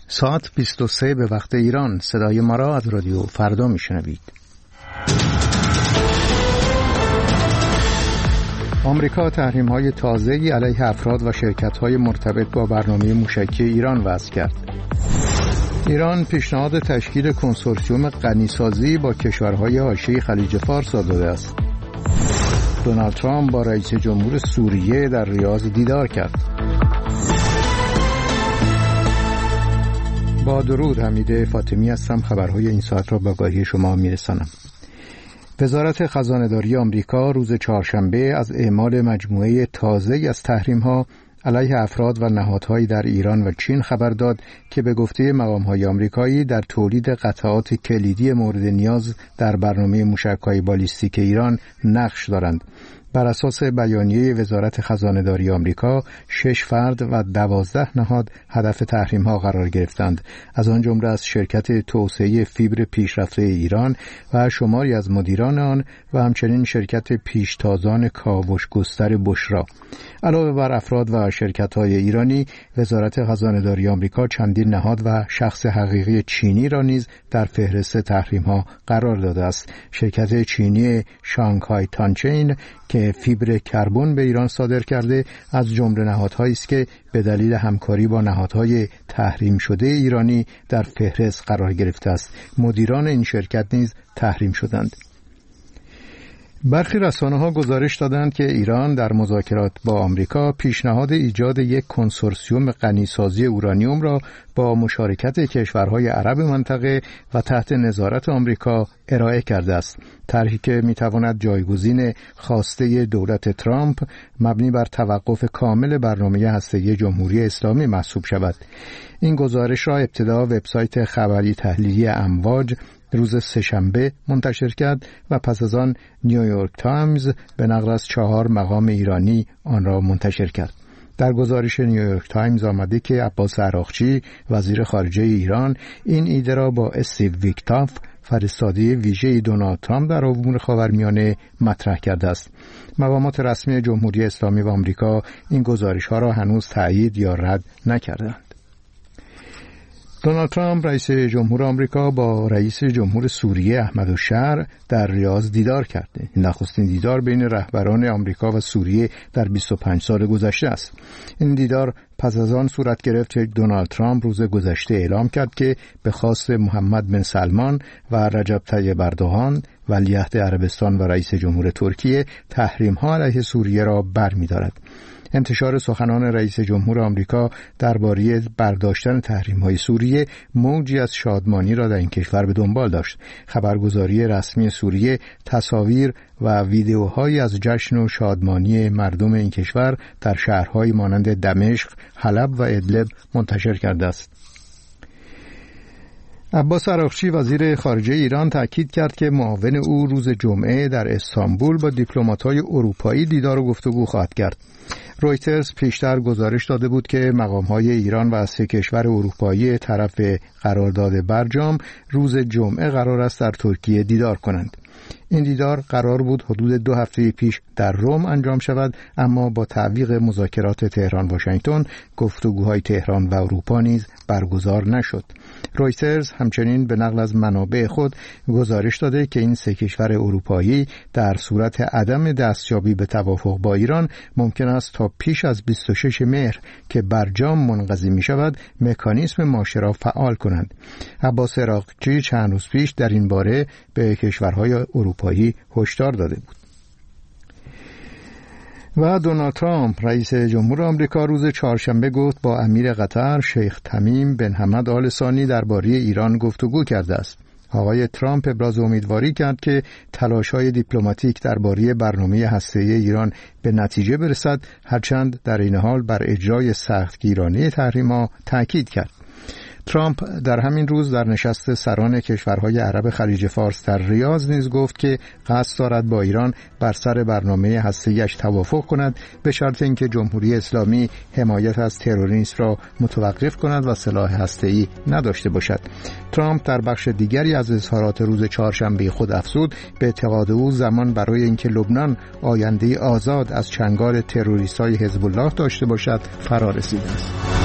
ساعت 23 به وقت ایران. صدای ما را از رادیو فردا میشنوید. آمریکا تحریم‌های تازه‌ای علیه افراد و شرکت‌های مرتبط با برنامه موشکی ایران وضع کرد. ایران پیشنهاد تشکیل کنسورسیوم غنیسازی با کشورهای حاشیه خلیج فارس داده است. دونالد ترامپ با رئیس جمهور سوریه در ریاض دیدار کرد. با درود، حمید فاطمی هستم. خبرهای این ساعت را به آگاهی شما میرسانم. وزارت خزانه‌داری آمریکا روز چهارشنبه از اعمال مجموعه تازه‌ای از تحریم‌ها علیه افراد و نهادهایی در ایران و چین خبر داد که به گفته مقام‌های آمریکایی در تولید قطعات کلیدی مورد نیاز در برنامه موشک‌های بالیستیک ایران نقش دارند. بر اساس بیانیه وزارت خزانه‌داری آمریکا 6 فرد و 12 نهاد هدف تحریم‌ها قرار گرفتند، از آن جمله از شرکت توسعه فیبر پیشرفته ایران و شماری از مدیران آن و همچنین شرکت پیشتازان کاوش گستر بشرا. علاوه بر افراد و شرکت‌های ایرانی، وزارت خزانه‌داری آمریکا چندین نهاد و شخص حقیقی چینی را نیز در فهرست تحریم‌ها قرار داده است. شرکت چینی شانگهای تانچین که فیبر کربن به ایران صادر کرده از جمله نهادهایی است که به دلیل همکاری با نهادهای تحریم شده ایرانی در فهرست قرار گرفته است. مدیران این شرکت نیز تحریم شدند. برخی رسانه‌ها گزارش دادند که ایران در مذاکرات با آمریکا پیشنهاد ایجاد یک کنسورسیوم غنیسازی اورانیوم را با مشارکت کشورهای عرب منطقه و تحت نظارت آمریکا ارائه کرده است. طرحی که می‌تواند جایگزین خواسته دولت ترامپ مبنی بر توقف کامل برنامه هسته‌ای جمهوری اسلامی محسوب شود. این گزارش را ابتدا وبسایت خبری تحلیلی امواج روز سه‌شنبه منتشر کرد و پس از آن نیویورک تایمز به نقل از 4 مقام ایرانی آن را منتشر کرد. در گزارش نیویورک تایمز آمده که عباس عراقچی وزیر خارجه ایران این ایده را با استیو ویتکوف فرستاده ویژه دونالد ترامپ در امور خاورمیانه مطرح کرده است. مقامات رسمی جمهوری اسلامی و آمریکا این گزارش‌ها را هنوز تایید یا رد نکردند. دونالد ترامپ رئیس جمهور آمریکا با رئیس جمهور سوریه احمد الشرع در ریاض دیدار کرد. این نخستین دیدار بین رهبران آمریکا و سوریه در 25 سال گذشته است. این دیدار پس از آن صورت گرفت که دونالد ترامپ روز گذشته اعلام کرد که به خواست محمد بن سلمان و رجب طیب اردوغان ولیعهد عربستان و رئیس جمهور ترکیه تحریم‌ها علیه سوریه را برمی‌دارد. انتشار سخنان رئیس جمهور آمریکا درباره برداشتن تحریم‌های سوریه موجی از شادمانی را در این کشور به دنبال داشت. خبرگزاری رسمی سوریه تصاویر و ویدیوهایی از جشن و شادمانی مردم این کشور در شهرهای مانند دمشق، حلب و ادلب منتشر کرده است. عباس عراقچی وزیر خارجه ایران تأکید کرد که معاون او روز جمعه در استانبول با دیپلمات‌های اروپایی دیدار و گفتگو خواهد کرد. رویترز پیشتر گزارش داده بود که مقام‌های ایران و 3 کشور اروپایی طرف قرارداد برجام روز جمعه قرار است در ترکیه دیدار کنند. این دیدار قرار بود حدود 2 هفته پیش در روم انجام شود، اما با تعویق مذاکرات تهران واشنگتن گفتگوهای تهران و اروپا نیز برگزار نشد. رویترز همچنین به نقل از منابع خود گزارش داده که این 3 کشور اروپایی در صورت عدم دستیابی به توافق با ایران ممکن است تا پیش از 26 مهر که برجام منقضی می شود مکانیزم ماشه را فعال کنند. عباس عراقچی چند روز پیش در این باره به کشورهای اروپایی هشدار داده بود. و دونالد ترامپ رئیس جمهور آمریکا روز چهارشنبه گفت با امیر قطر شیخ تمیم بن حمد آل ثانی درباره ایران گفتگو کرده است. آقای ترامپ ابراز امیدواری کرد که تلاش‌های دیپلماتیک درباره برنامه هسته‌ای ایران به نتیجه برسد، هرچند در این حال بر اجرای سختگیرانه تحریم‌ها تاکید کرد. ترامپ در همین روز در نشست سران کشورهای عرب خلیج فارس در ریاض نیز گفت که قصد دارد با ایران بر سر برنامه هسته‌ایش توافق کند به شرط اینکه جمهوری اسلامی حمایت از تروریسم را متوقف کند و سلاح هسته‌ای نداشته باشد. ترامپ در بخش دیگری از اظهارات روز چهارشنبه خود افزود به اعتقاد او زمان برای اینکه لبنان آینده آزاد از چنگال تروریست‌های حزب الله داشته باشد فرا رسیده است.